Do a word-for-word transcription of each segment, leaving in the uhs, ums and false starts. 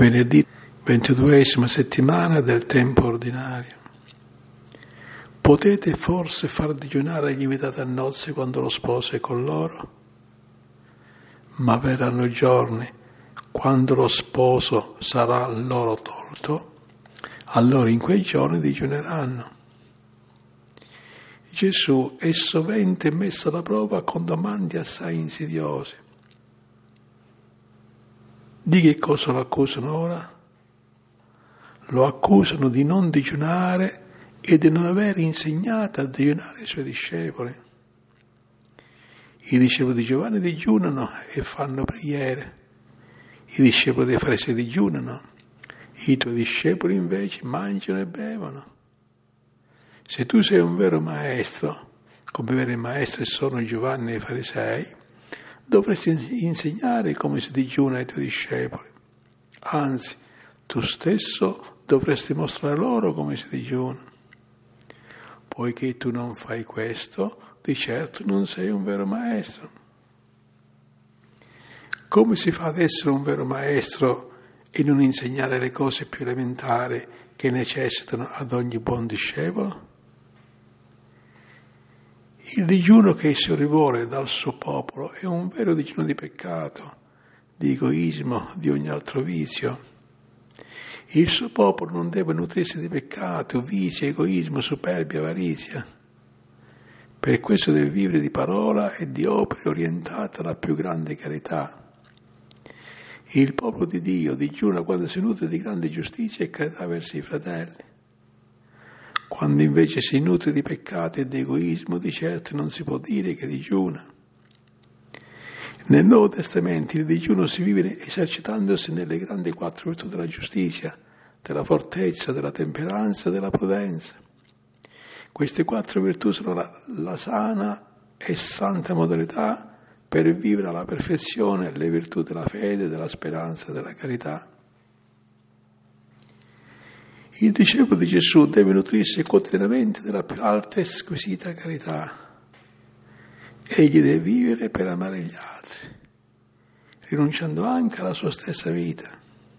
Venerdì, ventiduesima settimana del tempo ordinario. Potete forse far digiunare gli invitati a nozze quando lo sposo è con loro? Ma verranno giorni quando lo sposo sarà loro tolto, allora in quei giorni digiuneranno. Gesù è sovente messo alla prova con domande assai insidiose. Di che cosa lo accusano ora? Lo accusano di non digiunare e di non aver insegnato a digiunare ai suoi discepoli. I discepoli di Giovanni digiunano e fanno preghiere. I discepoli dei Farisei digiunano. I tuoi discepoli invece mangiano e bevono. Se tu sei un vero maestro, come veri maestri sono Giovanni e i Farisei, dovresti insegnare come si digiuna ai tuoi discepoli. Anzi, tu stesso dovresti mostrare loro come si digiuna. Poiché tu non fai questo, di certo non sei un vero maestro. Come si fa ad essere un vero maestro e non insegnare le cose più elementari che necessitano ad ogni buon discepolo? Il digiuno che esso rivuole dal suo popolo è un vero digiuno di peccato, di egoismo, di ogni altro vizio. Il suo popolo non deve nutrirsi di peccato, vizi, egoismo, superbia, avarizia. Per questo deve vivere di parola e di opere orientate alla più grande carità. Il popolo di Dio digiuna quando si nutre di grande giustizia e carità verso i fratelli. Quando invece si nutre di peccato e di egoismo, di certo non si può dire che digiuna. Nel Nuovo Testamento il digiuno si vive esercitandosi nelle grandi quattro virtù della giustizia, della fortezza, della temperanza e della prudenza. Queste quattro virtù sono la, la sana e santa modalità per vivere alla perfezione le virtù della fede, della speranza e della carità. Il discepolo di Gesù deve nutrirsi quotidianamente della più alta e squisita carità. Egli deve vivere per amare gli altri, rinunciando anche alla sua stessa vita.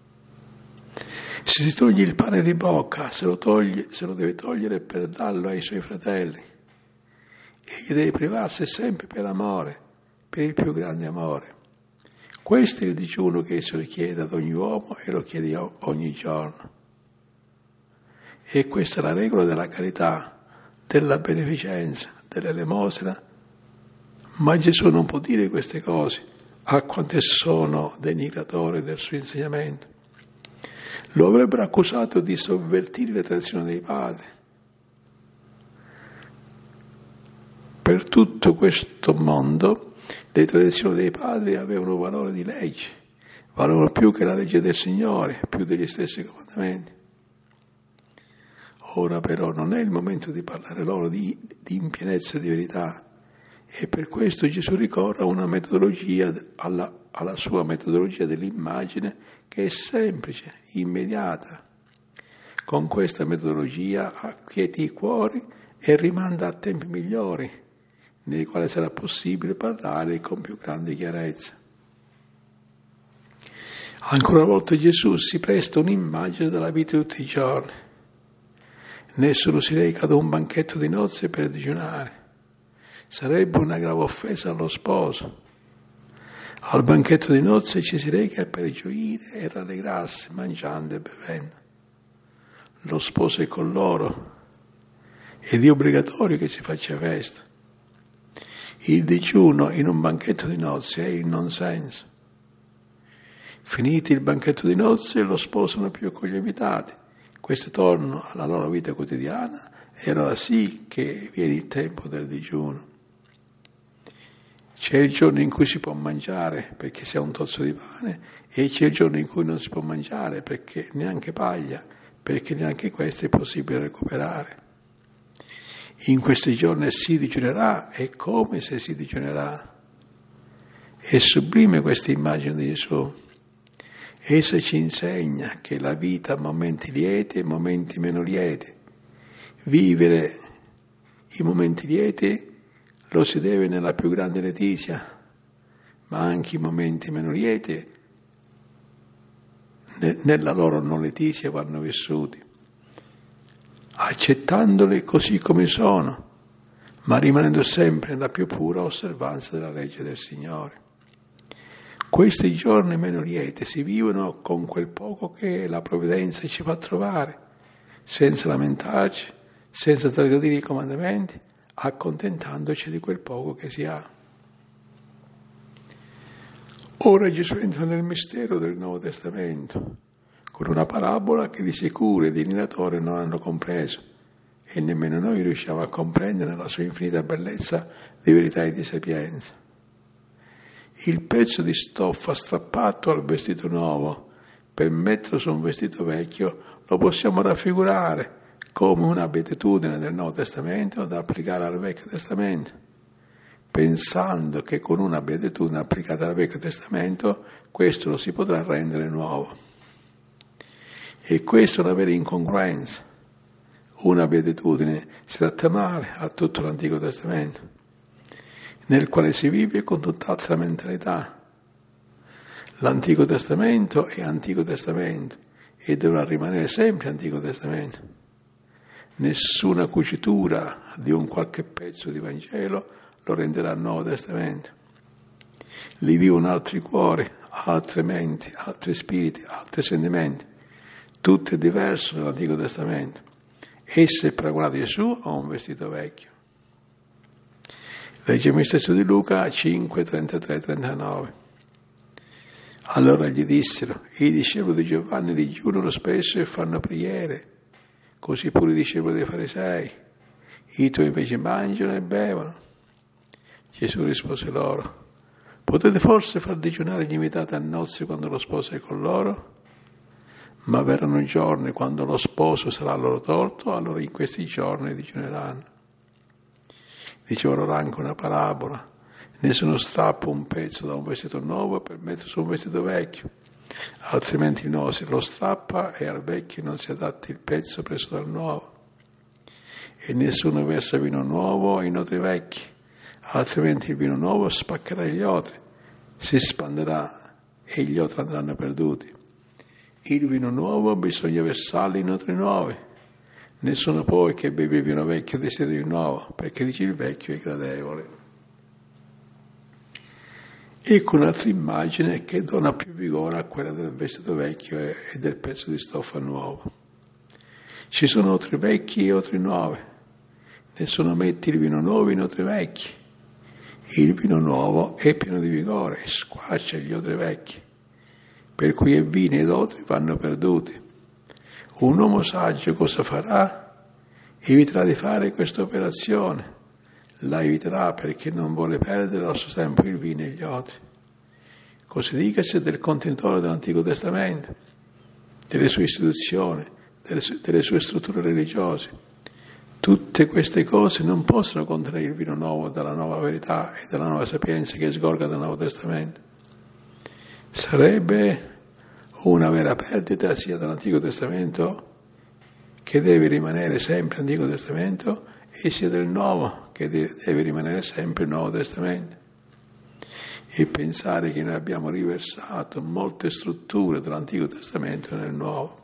Se si toglie il pane di bocca, se lo, toglie, se lo deve togliere per darlo ai suoi fratelli. Egli deve privarsi sempre per amore, per il più grande amore. Questo è il digiuno che esso richiede ad ogni uomo e lo chiede ogni giorno. E questa è la regola della carità, della beneficenza, dell'elemosina. Ma Gesù non può dire queste cose a quante sono denigratori del suo insegnamento. Lo avrebbero accusato di sovvertire le tradizioni dei padri. Per tutto questo mondo le tradizioni dei padri avevano valore di legge, valevano più che la legge del Signore, più degli stessi comandamenti. Ora però non è il momento di parlare loro di, di impienezza di verità, e per questo Gesù ricorre a una metodologia, alla, alla sua metodologia dell'immagine, che è semplice, immediata. Con questa metodologia acquieti i cuori e rimanda a tempi migliori, nei quali sarà possibile parlare con più grande chiarezza. Ancora una volta Gesù si presta un'immagine della vita di tutti i giorni. Nessuno si reca ad un banchetto di nozze per digiunare. Sarebbe una grave offesa allo sposo. Al banchetto di nozze ci si reca per gioire e rallegrarsi, mangiando e bevendo. Lo sposo è con loro ed è obbligatorio che si faccia festa. Il digiuno in un banchetto di nozze è il non senso. Finiti il banchetto di nozze, lo sposo non è più con gli invitati. Questi tornano alla loro vita quotidiana e allora sì che viene il tempo del digiuno. C'è il giorno in cui si può mangiare perché si ha un tozzo di pane e c'è il giorno in cui non si può mangiare perché neanche paglia, perché neanche questo è possibile recuperare. In questi giorni si digiunerà e come se si digiunerà. È sublime questa immagine di Gesù. Essa ci insegna che la vita ha momenti lieti e momenti meno lieti. Vivere i momenti lieti lo si deve nella più grande letizia, ma anche i momenti meno lieti nella loro non letizia vanno vissuti, accettandoli così come sono, ma rimanendo sempre nella più pura osservanza della legge del Signore. Questi giorni meno lieti si vivono con quel poco che la provvidenza ci fa trovare, senza lamentarci, senza trasgredire i comandamenti, accontentandoci di quel poco che si ha. Ora Gesù entra nel mistero del Nuovo Testamento, con una parabola che di sicuro i denidatori non hanno compreso, e nemmeno noi riusciamo a comprendere nella sua infinita bellezza di verità e di sapienza. Il pezzo di stoffa strappato al vestito nuovo per metterlo su un vestito vecchio lo possiamo raffigurare come una beatitudine del Nuovo Testamento da applicare al Vecchio Testamento, pensando che con una beatitudine applicata al Vecchio Testamento questo lo si potrà rendere nuovo. E questa è una vera incongruenza. Una beatitudine si adatta male a tutto l'Antico Testamento, nel quale si vive con tutt'altra mentalità. L'Antico Testamento è Antico Testamento e dovrà rimanere sempre Antico Testamento. Nessuna cucitura di un qualche pezzo di Vangelo lo renderà Nuovo Testamento. Lì vivono altri cuori, altre menti, altri spiriti, altri sentimenti. Tutto è diverso dall'Antico Testamento. Esso è paragonato a Gesù a un vestito vecchio. Leggiamo il testo di Luca cinque, trentatré trentanove. Allora gli dissero: i discepoli di Giovanni digiunano spesso e fanno preghiere, così pure i discepoli dei farisei. I tuoi invece mangiano e bevono. Gesù rispose loro: potete forse far digiunare gli invitati a nozze quando lo sposo è con loro? Ma verranno giorni quando lo sposo sarà loro tolto, allora in questi giorni digiuneranno. Diceva loro anche una parabola: nessuno strappa un pezzo da un vestito nuovo per mettere su un vestito vecchio, altrimenti il nuovo si lo strappa e al vecchio non si adatta il pezzo preso dal nuovo. E nessuno versa vino nuovo in odri vecchi, altrimenti il vino nuovo spaccherà gli odri, si spanderà e gli odri andranno perduti. Il vino nuovo bisogna versarlo in odri nuovi. Nessuno poi che beve il vino vecchio desidera il nuovo, perché dice il vecchio è gradevole. Ecco un'altra immagine che dona più vigore a quella del vestito vecchio e del pezzo di stoffa nuovo. Ci sono odri vecchi e odri nuovi. Nessuno mette il vino nuovo in odri vecchi. Il vino nuovo è pieno di vigore e squarcia gli odri vecchi, per cui i vini ed odri vanno perduti. Un uomo saggio cosa farà? Eviterà di fare questa operazione. La eviterà perché non vuole perdere al suo tempo il vino e gli odri. Così dicasi del contenitore dell'Antico Testamento, delle sue istituzioni, delle sue, delle sue strutture religiose. Tutte queste cose non possono contenere il vino nuovo dalla nuova verità e dalla nuova sapienza che sgorga dal Nuovo Testamento. Sarebbe una vera perdita sia dall'Antico Testamento, che deve rimanere sempre Antico Testamento, e sia del Nuovo, che deve rimanere sempre il Nuovo Testamento. E pensare che noi abbiamo riversato molte strutture dell'Antico Testamento nel Nuovo.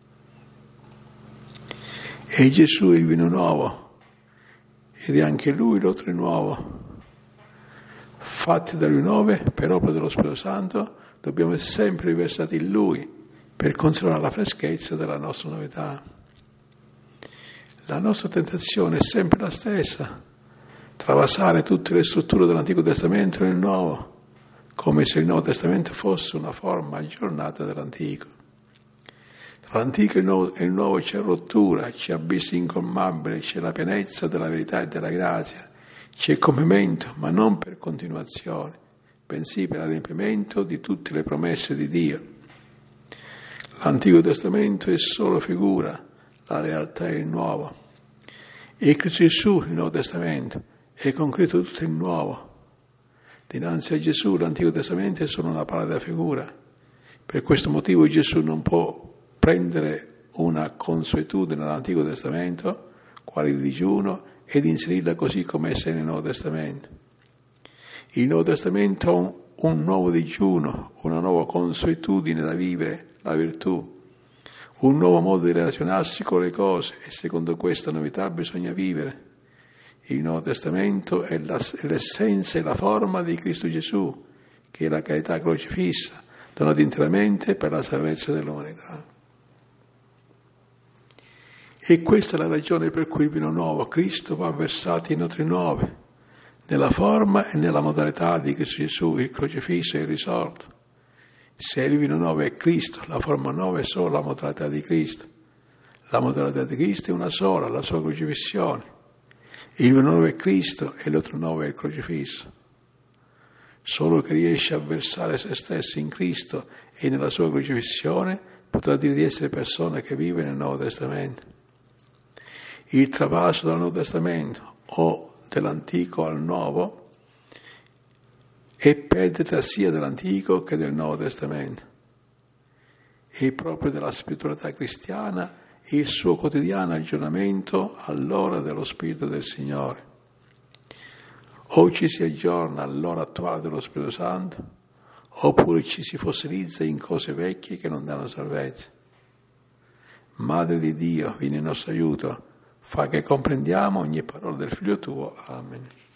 E Gesù è il vino nuovo, ed è anche Lui l'odre nuovo. Fatti da Lui nuove per opera dello Spirito Santo, dobbiamo essere sempre riversati in Lui per conservare la freschezza della nostra novità. La nostra tentazione è sempre la stessa: travasare tutte le strutture dell'Antico Testamento nel Nuovo, come se il Nuovo Testamento fosse una forma aggiornata dell'Antico. Tra l'Antico e il Nuovo, e il Nuovo c'è rottura, c'è abissi incolmabili, c'è la pienezza della verità e della grazia, c'è compimento, ma non per continuazione, bensì per l'adempimento di tutte le promesse di Dio. L'Antico Testamento è solo figura, la realtà è il Nuovo. E Cristo Gesù, il Nuovo Testamento, è concreto tutto il Nuovo. Dinanzi a Gesù l'Antico Testamento è solo una pallida figura. Per questo motivo Gesù non può prendere una consuetudine dell'Antico Testamento, quale il digiuno, ed inserirla così come essa è nel Nuovo Testamento. Il Nuovo Testamento ha un, un nuovo digiuno, una nuova consuetudine da vivere, la virtù, un nuovo modo di relazionarsi con le cose, e secondo questa novità bisogna vivere. Il Nuovo Testamento è, la, è l'essenza e la forma di Cristo Gesù, che è la carità crocifissa, donata interamente per la salvezza dell'umanità. E questa è la ragione per cui il vino nuovo, Cristo, va versato in notri nuove, nella forma e nella modalità di Cristo Gesù, il crocifisso e il risorto. Se il vino nuovo è Cristo, la forma nuova è solo la modalità di Cristo. La modalità di Cristo è una sola, la sua crocifissione. Il vino nuovo è Cristo e l'altro nuovo è il crocifisso. Solo chi riesce a versare se stesso in Cristo e nella sua crocifissione potrà dire di essere persona che vive nel Nuovo Testamento. Il travaso dal Nuovo Testamento o dell'Antico al Nuovo è perdita sia dell'Antico che del Nuovo Testamento. È proprio della spiritualità cristiana il suo quotidiano aggiornamento all'ora dello Spirito del Signore. O ci si aggiorna all'ora attuale dello Spirito Santo, oppure ci si fossilizza in cose vecchie che non danno salvezza. Madre di Dio, vieni in nostro aiuto, fa che comprendiamo ogni parola del Figlio tuo. Amen.